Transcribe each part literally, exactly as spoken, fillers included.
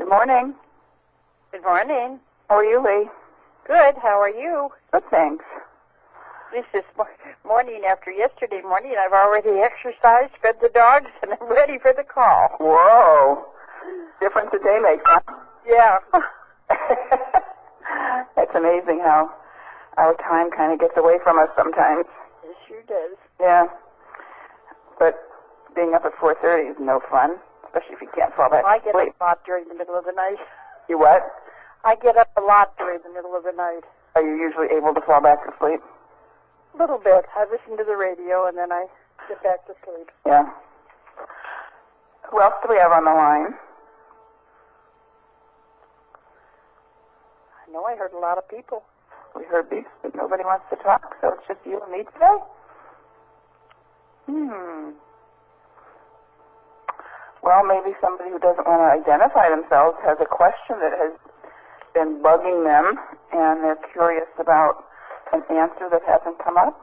Good morning. Good morning. How are you, Lee? Good. How are you? Good, thanks. This is morning after yesterday morning. I've already exercised, fed the dogs, and I'm ready for the call. Whoa. Difference a day makes, huh? Yeah. It's amazing how our time kind of gets away from us sometimes. It sure does. Yeah. But being up at four thirty is no fun, especially if you can't fall back Well, I to get sleep. up a lot during the middle of the night. You what? I get up a lot during the middle of the night. Are you usually able to fall back to sleep? A little bit. I listen to the radio, and then I get back to sleep. Yeah. Who else do we have on the line? I know I heard a lot of people. We heard beeps, but nobody wants to talk, so it's just you and me today? Hmm. Well, maybe somebody who doesn't want to identify themselves has a question that has been bugging them, and they're curious about an answer that hasn't come up.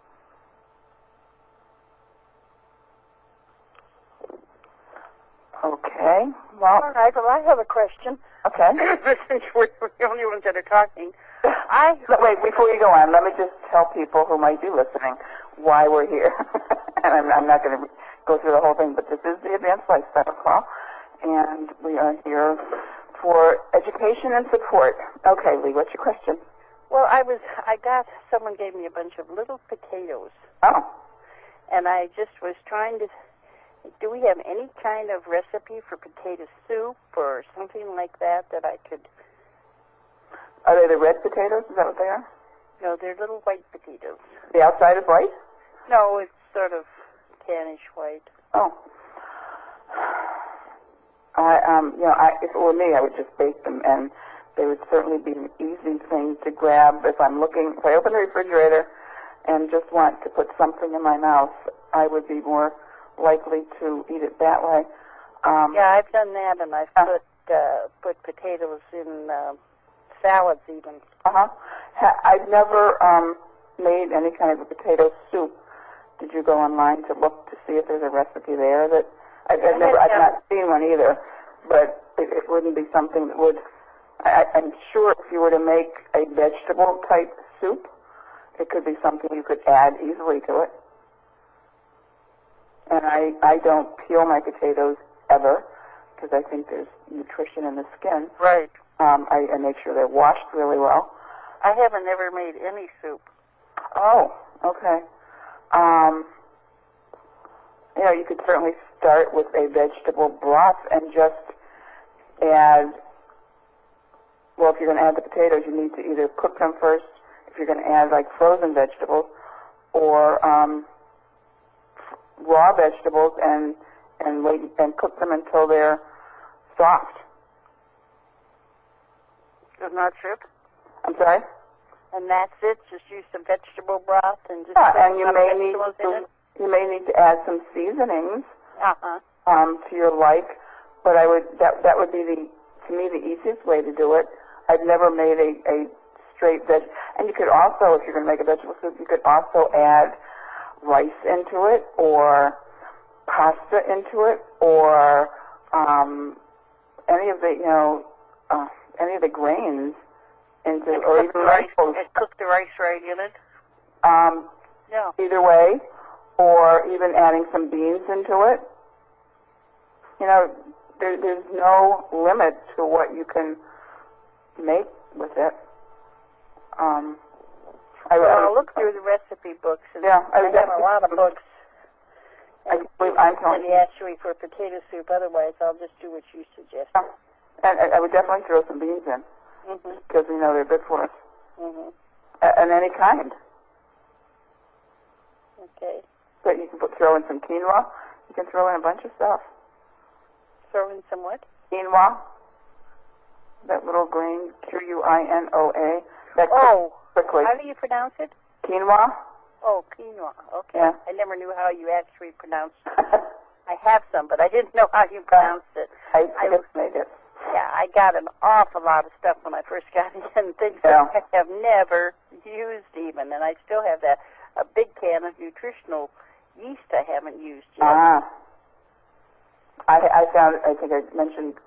Okay. Well, All right. Well, I have a question. okay. Since we're the only ones that are talking. I No, wait, before you go on, let me just tell people who might be listening why we're here. And I'm, I'm not going to go through the whole thing, but this is the Advanced Lifestyle Call, and we are here for education and support. Okay, Lee, what's your question? Well, I was, I got, someone gave me a bunch of little potatoes, Oh, and I just was trying to, do we have any kind of recipe for potato soup or something like that that I could, are they the red potatoes? Is that what they are? no, they're little white potatoes. The outside is white? No, it's sort of tannish white. Oh. I, um, you know, I, if it were me, I would just bake them, and they would certainly be an easy thing to grab if I'm looking, if I open the refrigerator and just want to put something in my mouth, I would be more likely to eat it that way. Um, Yeah, I've done that, and I've uh, put, uh, put potatoes in, uh, salads even. Uh-huh. Ha- I've never um, made any kind of a potato soup. Did you go online to look to see if there's a recipe there? That I've, I've never, I've not seen one either, but it, it wouldn't be something that would. I, I'm sure if you were to make a vegetable type soup, it could be something you could add easily to it. And I, I don't peel my potatoes ever because I think there's nutrition in the skin. Right. Um, I, I make sure they're washed really well. I haven't ever made any soup. Oh, okay. Um, you know, you could certainly start with a vegetable broth and just add, well, if you're going to add the potatoes, you need to either cook them first, if you're going to add, like, frozen vegetables, or um, f- raw vegetables and, and, wait, and cook them until they're soft. Is not soup? I'm sorry? And that's it? Just use some vegetable broth and just Yeah, put and you some may need vegetables in to, it? you may need to add some seasonings Uh-huh. um, to your like, but I would that that would be the to me the easiest way to do it. I've never made a, a straight veg, and you could also, if you're going to make a vegetable soup, you could also add rice into it, or pasta into it, or um, any of the you know uh, any of the grains into, And or cook even the rice, lentils. and cook the rice right in it? Um, Yeah. either way, or even adding some beans into it. You know, there, there's no limit to what you can make with it. Um, I, Well, I, I'll look through the recipe books. And Yeah, I I, would have a lot of books. I believe I'm telling And you. he asked me for potato soup. Otherwise, I'll just do what you suggest. And I, I would definitely throw some beans in, Mm-hmm. because we know they're good for us. Mm-hmm. A- and any kind. Okay. But you can put, throw in some quinoa. You can throw in a bunch of stuff. Throw in some what? Quinoa. That little grain, Q U I N O A. That Oh. quickly. How do you pronounce it? Quinoa? Oh, quinoa. Okay. Yeah. I never knew how you actually pronounced it. I have some, but I didn't know how you pronounced it. I, I- I just made it. Yeah, I got an awful lot of stuff when I first got in, things Yeah. that I have never used even, and I still have that a big can of nutritional yeast I haven't used yet. Ah. I, I found, I think I mentioned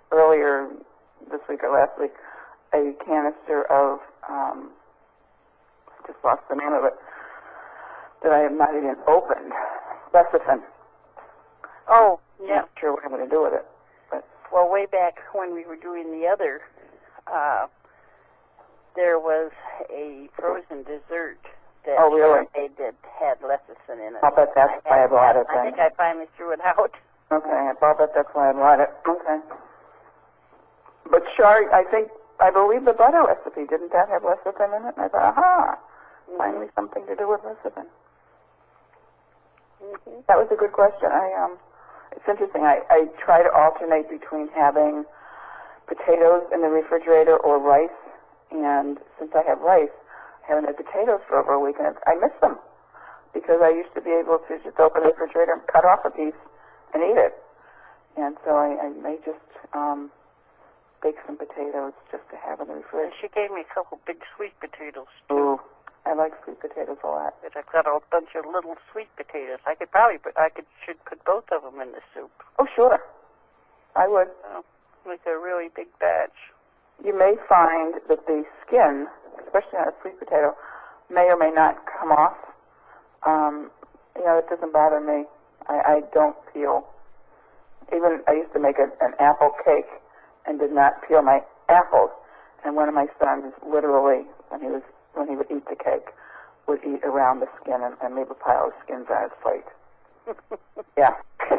earlier this week or last week a canister of, um, I just lost the name of it, that I have not even opened. Lecithin. Oh, I'm yeah. not sure what I'm going to do with it. But Well, way back when we were doing the other, uh, there was a frozen dessert that Oh, really? they did had lecithin in it. I'll bet that's why I bought it I then. think I finally threw it out. Okay, I'll bet that's why I bought it. Okay. But Char, I think, I believe the butter recipe, didn't that have lecithin in it? And I thought, aha, Mm-hmm. finally something to do with lecithin. Mm-hmm. That was a good question. I um, it's interesting. I, I try to alternate between having potatoes in the refrigerator or rice, and since I have rice, I haven't had potatoes for over a week, and I miss them because I used to be able to just open the refrigerator and cut off a piece and eat it. And so I, I may just um, bake some potatoes just to have in the And refrigerator. she gave me a couple big sweet potatoes, too. Ooh, I like sweet potatoes a lot. But I've got a bunch of little sweet potatoes. I could probably put, I could, should put both of them in the soup. Oh, sure. I would. Oh, make a really big batch. You may find that the skin, especially on a sweet potato, may or may not come off. Um, you know, it doesn't bother me. I, I don't peel. Even I used to make a, an apple cake and did not peel my apples. And one of my sons, literally, when he was when he would eat the cake, would eat around the skin and, and leave a pile of skins on his plate. Yeah.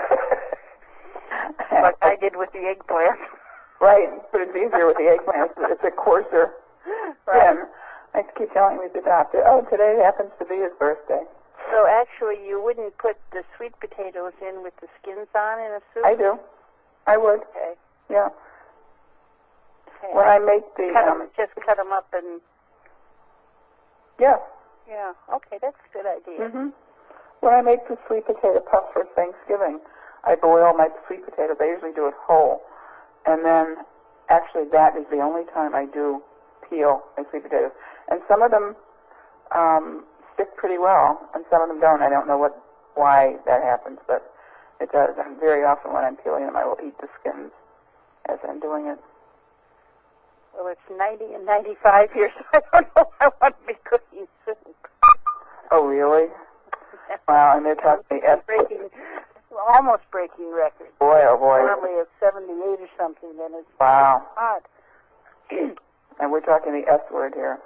Like I did with the eggplant. Right, but it's easier with the eggplant. It's, it's a coarser skin. I keep telling him he's adopted. Oh, today happens to be his birthday. So actually, you wouldn't put the sweet potatoes in with the skins on in a soup? I do. I would. Okay. Yeah. Okay. When I make the cut um, 'em- just cut them up and yeah. yeah. Okay, that's a good idea. Mhm. When I make the sweet potato puff for Thanksgiving, I boil my sweet potatoes. I usually do it whole, and then actually that is the only time I do peel my sweet potatoes. And some of them um, stick pretty well, and some of them don't. I don't know what why that happens, but it does. And very often when I'm peeling them, I will eat the skins as I'm doing it. Well, it's ninety and ninety-five here, so I don't know if I want to be cooking soup. Oh, really? Wow, and they're talking the S. breaking, almost breaking records. Boy, oh boy. Normally it's seventy-eight or something, and it's Wow. hot. And we're talking the S word here.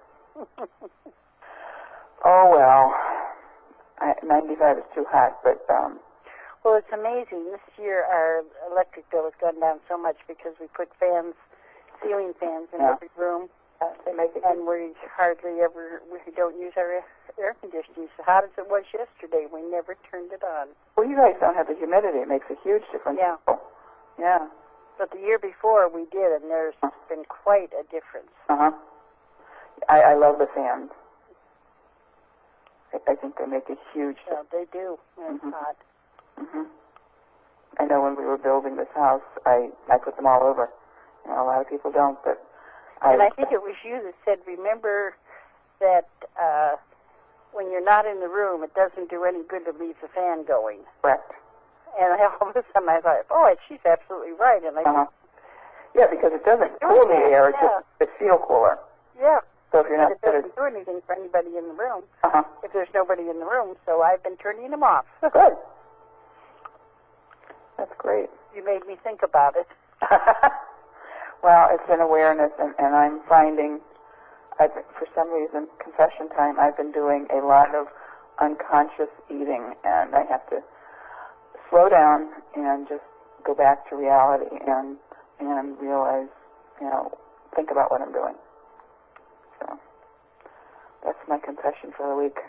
Oh, well. I, ninety-five is too hot, but, um, Well, it's amazing. This year our electric bill has gone down so much because we put fans, ceiling fans in Yeah. every room, uh, they make it. and we hardly ever, we don't use our air conditioning. So hot as it was yesterday, we never turned it on. Well, you guys don't have the humidity. It makes a huge difference. Yeah. Yeah. But the year before we did, and there's been quite a difference. Uh-huh. I, I love the fans. I, I think they make a huge Yeah, they do. When it's Mhm. hot. hmm I know when we were building this house, I, I put them all over. You know, a lot of people don't, but I... And I think it was you that said, remember that uh, when you're not in the room, it doesn't do any good to leave the fan going. Correct. And all of a sudden I thought, oh, she's absolutely right. And I Uh-huh. Yeah, because it doesn't cool the air, it Yeah. just it feels cooler. yeah, So if you're but not it considered... doesn't do anything for anybody in the room Uh-huh. if there's nobody in the room. So I've been turning them off. Good. That's great. You made me think about it. Well, it's an awareness, and, and I'm finding, I've, for some reason, confession time, I've been doing a lot of unconscious eating, and I have to slow down and just go back to reality and and realize, you know, think about what I'm doing. So that's my confession for the week.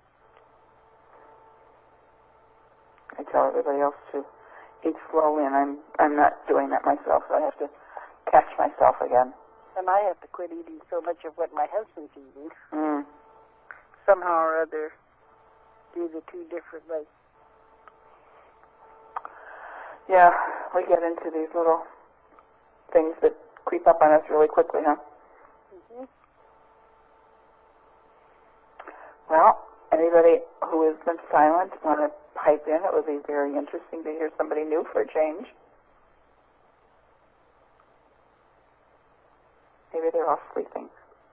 I tell everybody else to eat slowly, and I'm I'm not doing that myself, so I have to catch myself again. And I have to quit eating so much of what my husband's eating. Mm. Somehow or other, do the two differently. Yeah, we get into these little things that creep up on us really quickly, huh? Mm-hmm. Well, anybody who has been silent want to pipe in? It would be very interesting to hear somebody new for a change. they're all sleeping.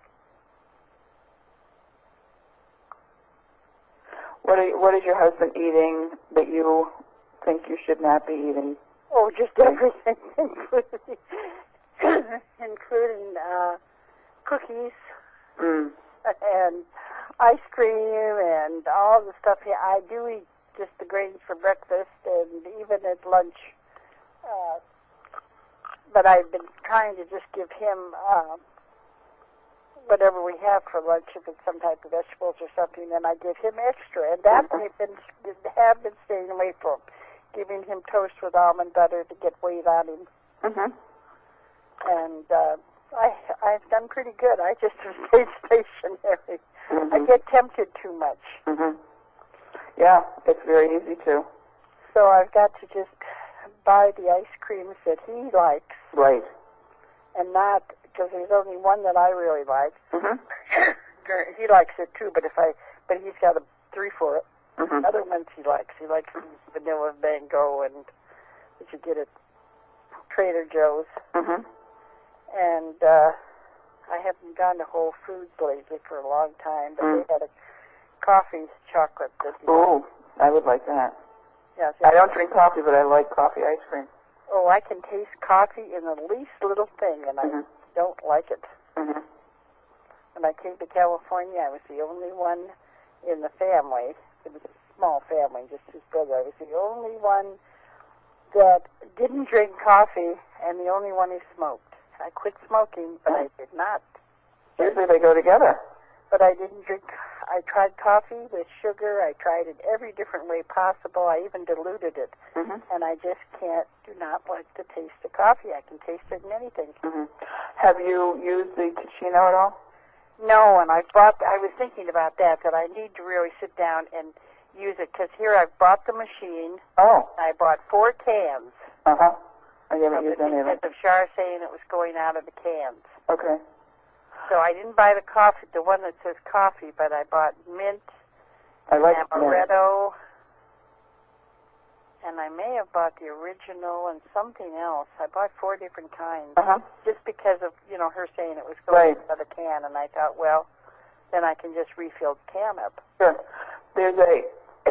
What are, what is your husband eating that you think you should not be eating? Oh, just everything, including, including uh, cookies Mm. and ice cream and all the stuff. Yeah, I do eat just the grains for breakfast and even at lunch. Uh, but I've been trying to just give him uh, whatever we have for lunch. If it's some type of vegetables or something, then I give him extra. And that Mhm. I've been have been staying away from, giving him toast with almond butter to get weight on him. Mhm. And uh, I I've done pretty good. I just stayed stationary. Mhm. I get tempted too much, Mhm. Yeah, it's very easy to. so I've got to just buy the ice creams that he likes, Right. and not because there's only one that I really like. Mhm. He likes it too, but if I but he's got a three for it. Mhm. Other ones he likes. He likes vanilla mango and that you get at Trader Joe's. Mhm. And uh, I haven't gone to Whole Foods lately for a long time, but Mm. they had a coffee chocolate that he Ooh, I would like that. Yes, I don't drink coffee, but I like coffee ice cream. Oh, I can taste coffee in the least little thing, and I Mhm. don't like it. Mhm. When I came to California, I was the only one in the family. It was a small family, just his brother. I was the only one that didn't drink coffee and the only one who smoked. I quit smoking, but I did not. Usually they go together. But I didn't drink. I tried coffee with sugar. I tried it every different way possible. I even diluted it. Mhm. And I just can't, do not like the taste of coffee. I can taste it in anything. Mhm. Have you used the Ticino at all? No, and I bought, I was thinking about that, that I need to really sit down and use it, because here I've bought the machine. Oh. I bought four cans. Uh-huh. I haven't Of used the any of it. because of Char saying it was going out of the cans. Okay. So I didn't buy the coffee, the one that says coffee, but I bought mint, I like mint. amaretto, and I may have bought the original and something else. I bought four different kinds, Uh-huh. just because of, you know, her saying it was going Right. out of the can, and I thought, well, then I can just refill the can up. Sure. There's a...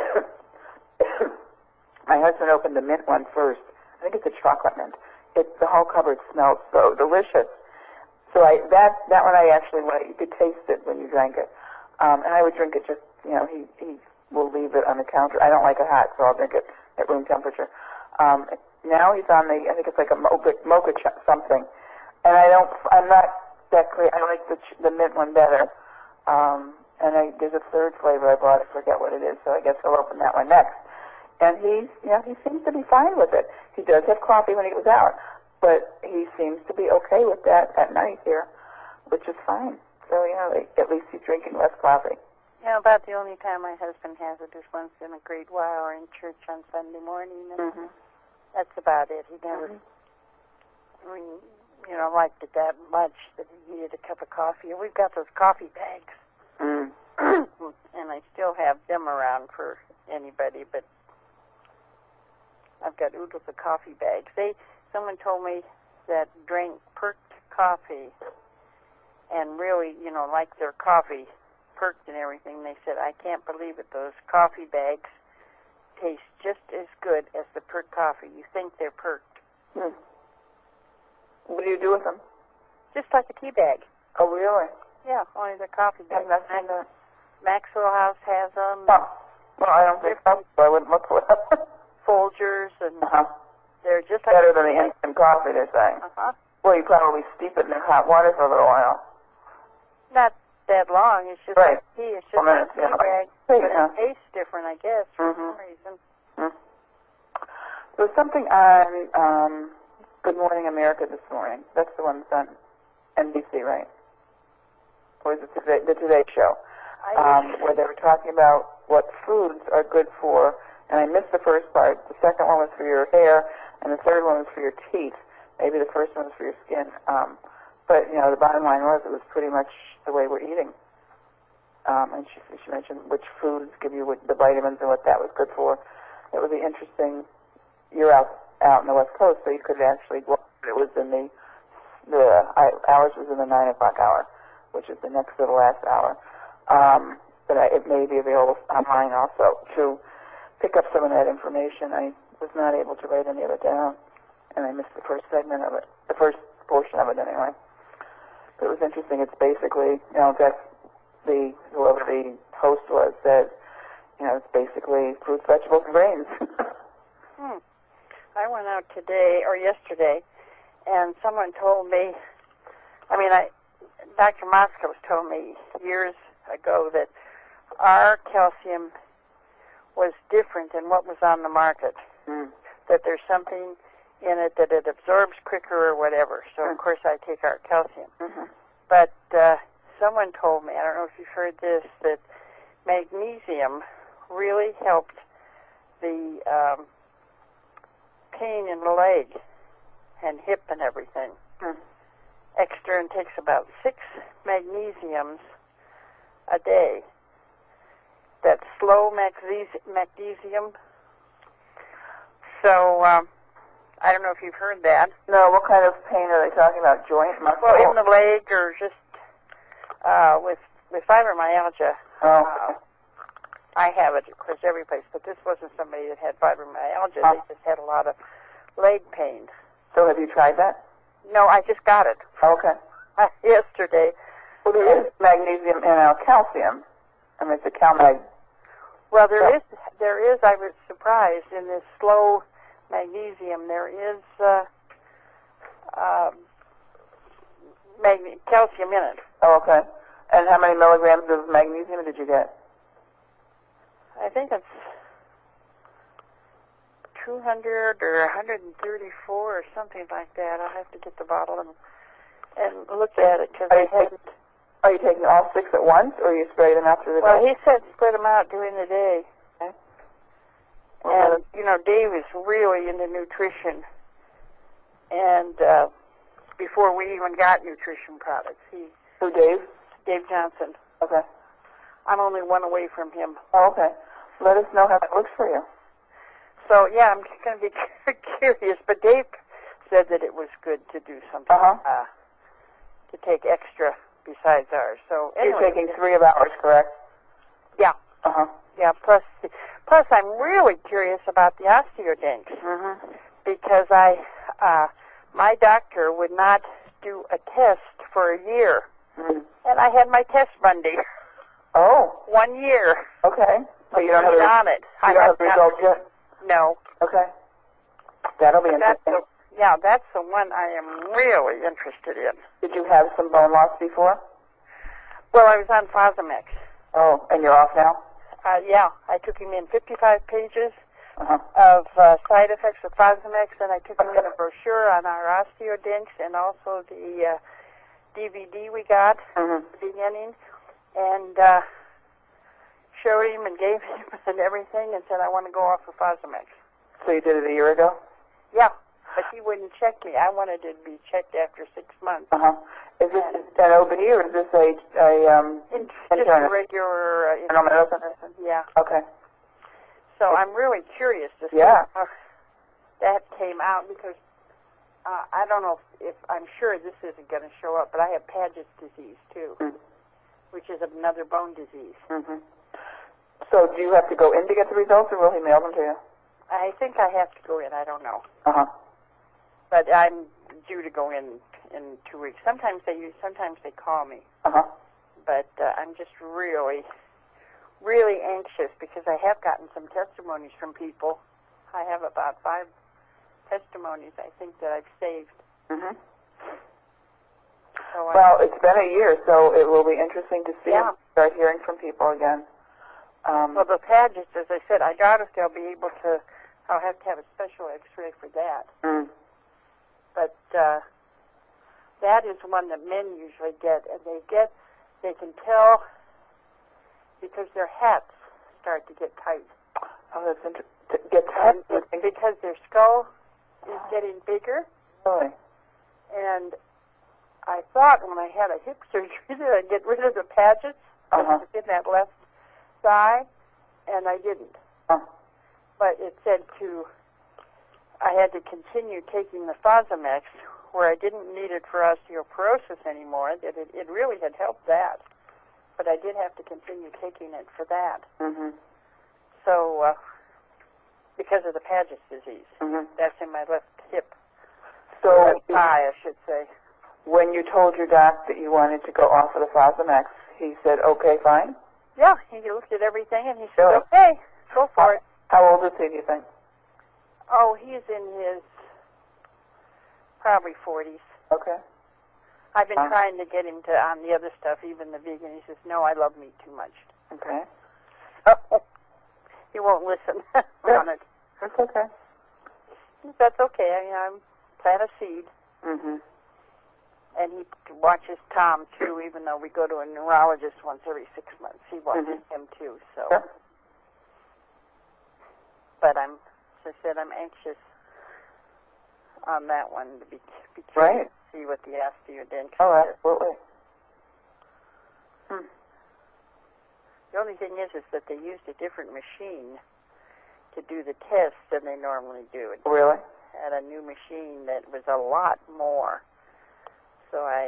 My husband opened the mint one first. I think it's a chocolate mint. It, the whole cupboard smells so delicious. So I that that one I actually like. You could taste it when you drank it. Um, and I would drink it just, you know, he, he will leave it on the counter. I don't like it hot, so I'll drink it at room temperature. Um, now he's on the, I think it's like a mocha, mocha ch- something. And I don't, I'm not that clear. I like the, ch- the mint one better. Um, and I, there's a third flavor I bought. I forget what it is, so I guess I'll open that one next. And he, you know, he seems to be fine with it. He does have coffee when he goes out, but he seems to be okay with that at night here, which is fine. So, you know, like, at least he's drinking less coffee. You know, about the only time my husband has it is once in a great while or in church on Sunday morning, and Mm-hmm. that's about it. He never, Mm-hmm. re- you know, liked it that much that he needed a cup of coffee. And we've got those coffee bags, Mm. and I still have them around for anybody, but I've got oodles of coffee bags. They, someone told me that drank perked coffee and really, you know, like their coffee perked and everything. They said, I can't believe it. Those coffee bags taste just as good as the perked coffee. You think they're perked. Mm. What do you do with them? Just like a tea bag. Oh, really? Yeah, only the coffee I've bag. not seen that. Maxwell House has them. Oh. Well, I don't think so, so I wouldn't look for them. Folgers, and Uh-huh. they're just like Better than the instant coffee, they're saying. Uh-huh. Well, you probably steep it in hot water for a little while. Not that long. It's just Right. like tea. It's just Well, like a minutes, tea yeah. bag, Hey, but yeah. it tastes different, I guess, for Mhm. some reason. Mm. There was something on um, Good Morning America this morning. That's the one that's on N B C, right? Or is it today, the Today Show? I Um, where they were talking about what foods are good for, and I missed the first part. The second one was for your hair, and the third one was for your teeth. Maybe the first one was for your skin. Um, but, you know, the bottom line was it was pretty much the way we're eating. Um, and she, she mentioned which foods give you what, the vitamins and what that was good for. It would be interesting. You're out out in the West Coast, so you could actually, well, it was in the the I, ours was in the nine o'clock hour, which is the next to the last hour. Um, but I, it may be available online also to pick up some of that information. I was not able to write any of it down, and I missed the first segment of it, the first portion of it anyway. But it was interesting. It's basically, you know, that's the, whoever the host was said, you know, it's basically fruits, vegetables, and grains. hmm. I went out today, or yesterday, and someone told me, I mean, I, Doctor Moskowitz told me years ago that our calcium was different than what was on the market, mm. that there's something in it that it absorbs quicker or whatever. So, of course, I take our calcium. Mm-hmm. But uh, someone told me, I don't know if you've heard this, that magnesium really helped the um, pain in the leg and hip and everything. Mm. Extern takes about six magnesiums a day. That's slow magnesi- magnesium. So, um, I don't know if you've heard that. No, what kind of pain are they talking about? Joint, muscle? Well, in the leg or just uh, with with fibromyalgia. Oh. Uh, I have it, of course, every place, but this wasn't somebody that had fibromyalgia. Huh. They just had a lot of leg pain. So have you tried that? No, I just got it Okay. uh, yesterday. Well, there is magnesium in our calcium. I mean, it's a CalMag. Well, there Yeah. is, there is, I was surprised, in this slow magnesium, there is uh, um, mag- calcium in it. Oh, okay. And how many milligrams of magnesium did you get? I think it's two hundred or one hundred thirty-four or something like that. I'll have to get the bottle and, and look at it because Are I you hadn't. Are you taking all six at once, or you spray them out through the Well, day? he said spread them out during the day. Okay. And, you know, Dave is really into nutrition. And uh, before we even got nutrition products, he, Who, Dave? Dave Johnson, Okay. I'm only one away from him. Oh, okay. Let us know how that looks for you. So, yeah, I'm just going to be curious. But Dave said that it was good to do something, Uh-huh. uh, to take extra besides ours. So, anyway. You're taking three of ours, correct? Yeah. Uh-huh. Yeah, plus, plus I'm really curious about the osteodinks Mm-hmm. because I, uh, my doctor would not do a test for a year. Mm-hmm. And I had my test Monday. Oh, One year. okay. So you don't have the, on it. you I don't have have the not- results yet? No. Okay. That'll be That's interesting. the, yeah, that's the one I am really interested in. Did you have some bone loss before? Well, I was on Fosamax. Oh, and you're off now? Uh, yeah, I took him in fifty-five pages Uh-huh. of uh, side effects of Fosamax, and I took him in a brochure on our osteodinks and also the uh, D V D we got Mm-hmm. at the beginning, and uh, showed him and gave him and everything and said, I want to go off of Fosamax. So you did it a year ago? Yeah, but he wouldn't check me. I wanted to be checked after six months. Uh-huh. Is this an O B or is this a, a um, In, just a internist? regular uh, Internal medicine? medicine. Yeah. Okay. So I'm really curious to see Yeah. how that came out because uh, I don't know if, if I'm sure this isn't going to show up, but I have Paget's disease too, Mm. which is another bone disease. Mm-hmm. So do you have to go in to get the results, or will he mail them to you? I think I have to go in. I don't know, Uh-huh. but I'm due to go in in two weeks. Sometimes they use, sometimes they call me, Uh-huh. but uh, I'm just really, really anxious because I have gotten some testimonies from people. I have about five testimonies I think that I've saved. Mm-hmm. So I, Well, it's been a year, so it will be interesting to see Yeah. and start hearing from people again. Um, well, the Paget's, as I said, I doubt if they'll be able to. I'll have to have a special X-ray for that. mm. But uh, that is one that men usually get, and they get, they can tell because their hats start to get tight. Oh, that's interesting. Get And tested. it's because their skull is getting bigger. Really? And I thought when I had a hip surgery that I'd get rid of the Paget's Uh-huh. in that left thigh, and I didn't. Oh. But it said to, I had to continue taking the Fosamax where I didn't need it for osteoporosis anymore. It, it, it really had helped that. But I did have to continue taking it for that. Mm-hmm. So, uh, because of the Paget's disease. Mm-hmm. That's in my left hip. So, left thigh, I should say. when you told your doc that you wanted to go off of the Fosamax, he said, okay, fine? Yeah, he looked at everything and he said, Really? okay, go for how, it. How old is he, do you think? Oh, he's in his probably forties. Okay. I've been Uh, trying to get him to on the other stuff, even the vegan. He says, no, I love meat too much. Okay. So he won't listen on it. That's okay. That's okay. I mean, I'm plant a seed. Mm-hmm. And he watches Tom, too, even though we go to a neurologist once every six months. He watches Mm-hmm. him, too. So, Sure. But I'm, as I said, I'm anxious on that one to be, be curious Right. to see what the osteodendritis Oh, is. absolutely. Hmm. The only thing is, is that they used a different machine to do the test than they normally do. It Really? had a new machine that was a lot more. So I,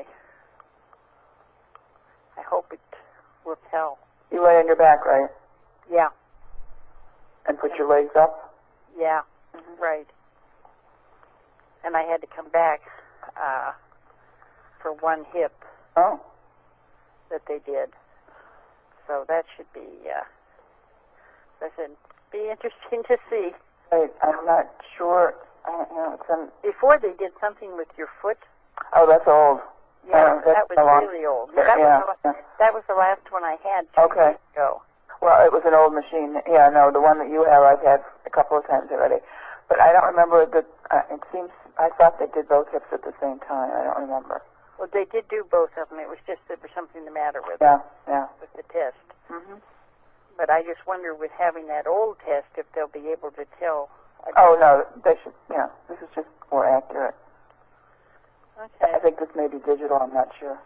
I hope it will tell. You lay on your back, right? Yeah, And put your legs up? yeah, Mm-hmm. right. And I had to come back uh, for one hip Oh. that they did. So that should be, uh, I said, be interesting to see. Wait, I'm not sure. I don't know. It's in, Before they did something with your foot. oh, that's old. Yeah, Uh, that's that was a long- really old. Yeah, That, yeah, was the, yeah. that was the last one I had two Okay. years ago. Well, it was an old machine. Yeah, no, the one that you have I've had a couple of times already. But I don't remember that, uh, it seems, I thought they did both hips at the same time. I don't remember. Well, they did do both of them. It was just there was something the matter with Yeah, yeah. with the test. Mm-hmm. But I just wonder, with having that old test, if they'll be able to tell. a Oh, difference. no, they should, yeah, this is just more accurate. Okay. I think this may be digital, I'm not sure.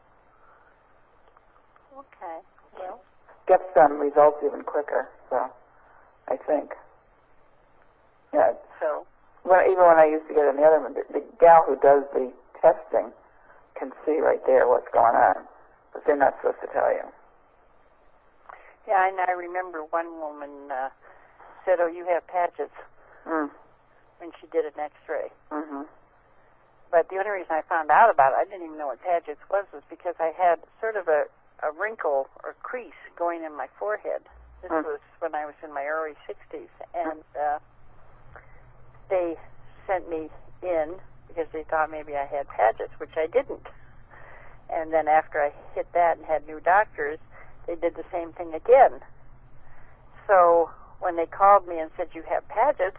Okay. Well. Gets some results even quicker, so I think. Yeah, So. when, even when I used to get in the other one, the, the gal who does the testing can see right there what's going on, but they're not supposed to tell you. Yeah, and I remember one woman uh, said, "Oh, you have Paget's," Mm. when she did an X-ray. Mm-hmm. But the only reason I found out about it, I didn't even know what Paget's was, was because I had sort of a, a wrinkle or crease going in my forehead. This Mm. was when I was in my early sixties, and uh, they sent me in because they thought maybe I had Paget's, which I didn't. And then after I hit that and had new doctors, they did the same thing again. So when they called me and said, you have Paget's,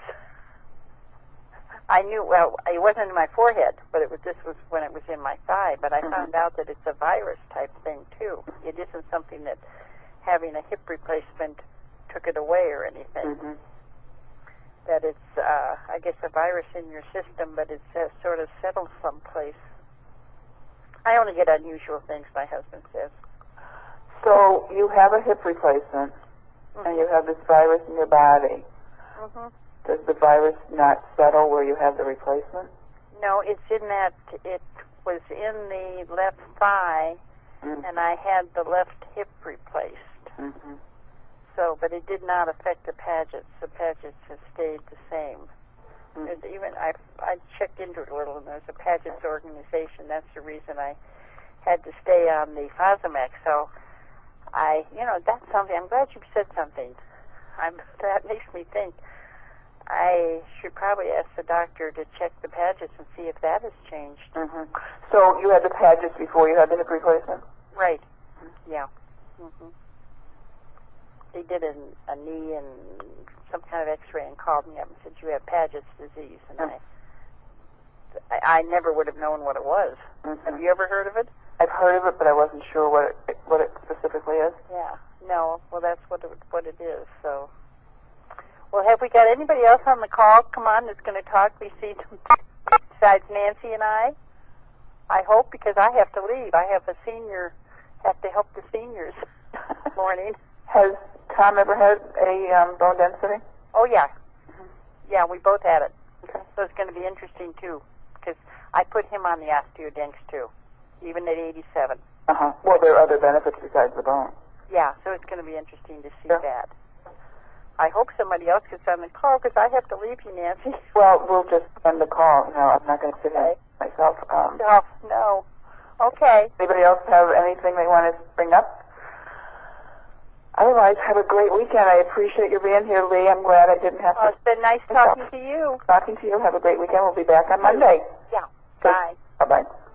I knew, well, it wasn't in my forehead, but it was, this was when it was in my thigh. But I Mhm. found out that it's a virus type thing, too. It isn't something that having a hip replacement took it away or anything. Mm-hmm. That it's, uh, I guess, a virus in your system, but it's uh, sort of settled someplace. I only get unusual things, my husband says. So you have a hip replacement, Mm-hmm. and you have this virus in your body. Mm-hmm. Does the virus not settle where you have the replacement? No, it's in that, it was in the left thigh, Mm-hmm. and I had the left hip replaced. Mm-hmm. So, but it did not affect the Paget's. The Paget's has stayed the same. Mm-hmm. There's even I I checked into it a little, and there's a Paget's organization. That's the reason I had to stay on the Fosamax. So, I, you know, that's something. I'm glad you said something. I'm that makes me think. I should probably ask the doctor to check the Paget's and see if that has changed. Mm-hmm. So you had the Paget's before you had the hip replacement? Right. Yeah. Mm-hmm. They did an, a knee and some kind of X-ray and called me up and said, you have Paget's disease. And Mm. I, I I never would have known what it was. Mm-hmm. Have you ever heard of it? I've heard of it, but I wasn't sure what it, what it specifically is. Yeah. No. Well, that's what it, what it is. So. Well, have we got anybody else on the call? Come on, that's going to talk. We see besides Nancy and I. I hope, because I have to leave. I have a senior, have to help the seniors this morning. Has Tom ever had a um, bone density? Oh, yeah. Mm-hmm. Yeah, we both had it. Okay. So it's going to be interesting, too, because I put him on the osteodinks too, even at eighty-seven. Uh-huh. Well, there are other benefits besides the bone. Yeah, so it's going to be interesting to see Yeah. that. I hope somebody else gets on the call because I have to leave you, Nancy. Well, we'll just end the call. No, I'm not going to sit here Okay. myself. Um, No, no. Okay. anybody else have anything they want to bring up? Otherwise, have a great weekend. I appreciate you being here, Lee. I'm glad I didn't have Oh, to it's been nice talking to you. talking to you. Have a great weekend. We'll be back on Monday. Yeah. Bye. Bye-bye.